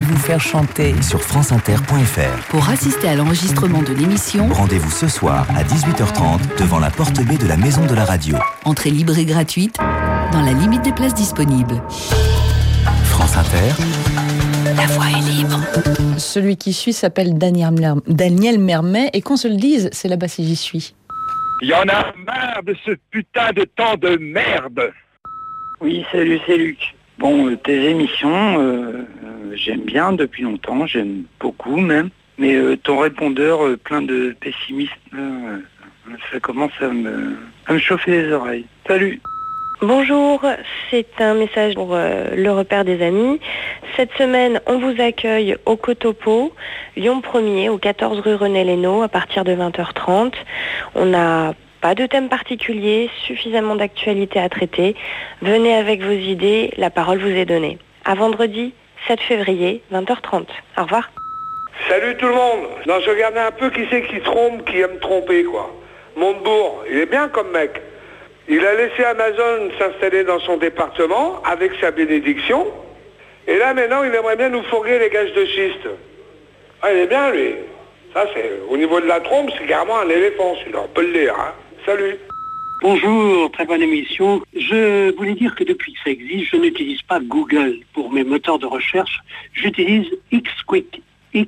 vous faire chanter. Sur franceinter.fr. Pour assister à l'enregistrement de l'émission, Rendez-vous ce soir à 18h30 devant la porte B de la Maison de la Radio. entrée libre et gratuite, dans la limite des places disponibles. France Inter. La voix est libre. Celui qui suit s'appelle Daniel Mermet, et qu'on se le dise, c'est là-bas si j'y suis. Il y en a marre de ce putain de temps de merde. Oui, salut, c'est Luc. Bon, tes émissions, j'aime bien depuis longtemps, j'aime beaucoup même. Mais ton répondeur plein de pessimisme, ça commence à me chauffer les oreilles. Salut. Bonjour, c'est un message pour le repère des amis. Cette semaine, on vous accueille au Cotopo, Lyon 1er, au 14 rue René Lénaud, à partir de 20h30. On n'a pas de thème particulier, suffisamment d'actualité à traiter. Venez avec vos idées, la parole vous est donnée. À vendredi, 7 février, 20h30. Au revoir. Salut tout le monde. Non, je regardais un peu qui c'est qui trompe, qui aime tromper, quoi. Montebourg, il est bien comme mec. Il a laissé Amazon s'installer dans son département avec sa bénédiction. Et là, maintenant, il aimerait bien nous fourguer les gages de schiste. Ah, il est bien, lui. Ça, c'est au niveau de la trompe, c'est carrément un éléphant, celui-là. On peut le dire, hein. Salut. Bonjour, très bonne émission. Je voulais dire que depuis que ça existe, je n'utilise pas Google pour mes moteurs de recherche. J'utilise XQuick.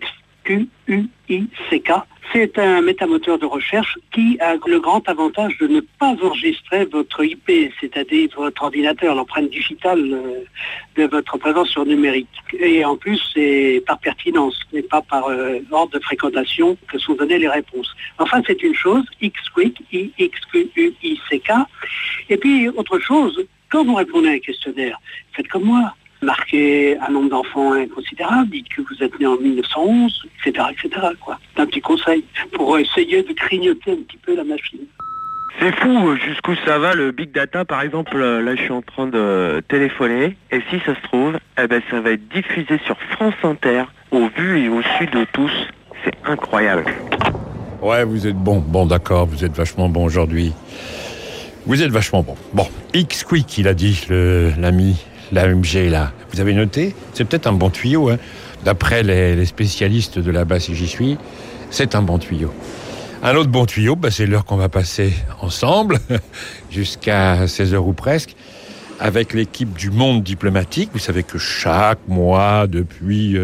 XQUICK. C'est un métamoteur de recherche qui a le grand avantage de ne pas enregistrer votre IP, c'est-à-dire votre ordinateur, l'empreinte digitale de votre présence sur numérique. Et en plus, c'est par pertinence, mais pas par ordre de fréquentation que sont données les réponses. Enfin, c'est une chose, XQuick, IXQUICK. Et puis, autre chose, quand vous répondez à un questionnaire, faites comme moi. Marquez un nombre d'enfants inconsidérable, dites que vous êtes né en 1911, etc., etc., quoi. C'est un petit conseil pour essayer de grignoter un petit peu la machine. C'est fou jusqu'où ça va le big data. Par exemple, là je suis en train de téléphoner et si ça se trouve, ça va être diffusé sur France Inter, au vu et au su de tous. C'est incroyable. Ouais, vous êtes bon. Bon, d'accord, vous êtes vachement bon aujourd'hui. Vous êtes vachement bon. Bon, XQuick, il a dit, l'ami. L'AMG, là, vous avez noté? C'est peut-être un bon tuyau, hein. D'après les spécialistes de là-bas, si j'y suis, c'est un bon tuyau. Un autre bon tuyau, c'est l'heure qu'on va passer ensemble, jusqu'à 16h ou presque, avec l'équipe du Monde diplomatique. Vous savez que chaque mois, depuis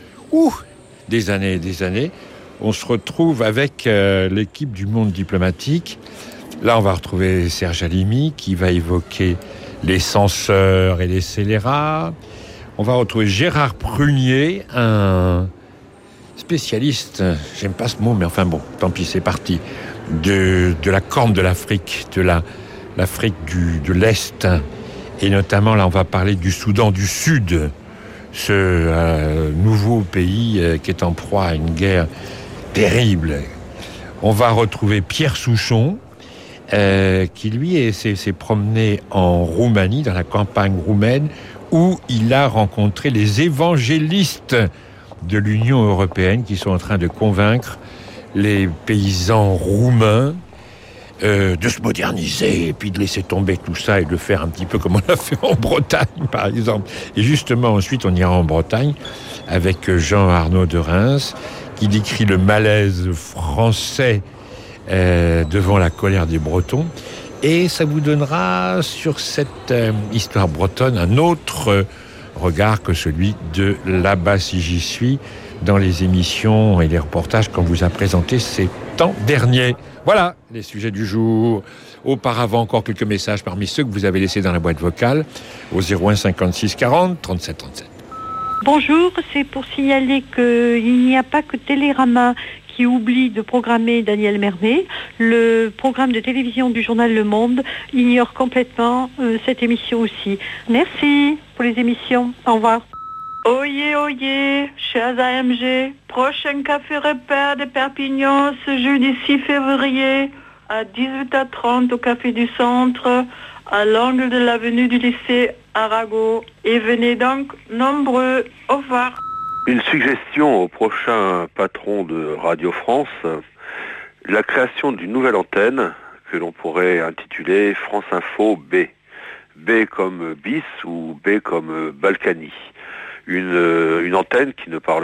des années, on se retrouve avec l'équipe du Monde diplomatique. Là, on va retrouver Serge Halimi, qui va évoquer les censeurs et les scélérats. On va retrouver Gérard Prunier, un spécialiste, j'aime pas ce mot, mais enfin bon, tant pis, c'est parti, de la corne de l'Afrique, de l'Afrique de l'Est. Et notamment, là, on va parler du Soudan du Sud, ce nouveau pays qui est en proie à une guerre terrible. On va retrouver Pierre Souchon, qui lui s'est promené en Roumanie, dans la campagne roumaine, où il a rencontré les évangélistes de l'Union européenne qui sont en train de convaincre les paysans roumains de se moderniser et puis de laisser tomber tout ça et de le faire un petit peu comme on l'a fait en Bretagne, par exemple. Et justement, ensuite, on ira en Bretagne avec Jean Arnaud de Reims, qui décrit le malaise français devant la colère des Bretons. Et ça vous donnera sur cette histoire bretonne un autre regard que celui de Là-bas si j'y suis dans les émissions et les reportages qu'on vous a présentés ces temps derniers. Voilà les sujets du jour. Auparavant, encore quelques messages parmi ceux que vous avez laissés dans la boîte vocale au 01 56 40 37 37. Bonjour, c'est pour signaler qu'il n'y a pas que Télérama qui oublie de programmer Daniel Mermet. Le programme de télévision du journal Le Monde ignore complètement cette émission aussi. Merci pour les émissions. Au revoir. Oyez, oyez, chers AMG, prochain café repère de Perpignan ce jeudi 6 février à 18h30 au Café du Centre, à l'angle de l'avenue du lycée Arago. Et venez donc nombreux. Au revoir. Une suggestion au prochain patron de Radio France, la création d'une nouvelle antenne que l'on pourrait intituler France Info B. B comme bis ou B comme Balkany. une antenne qui ne parle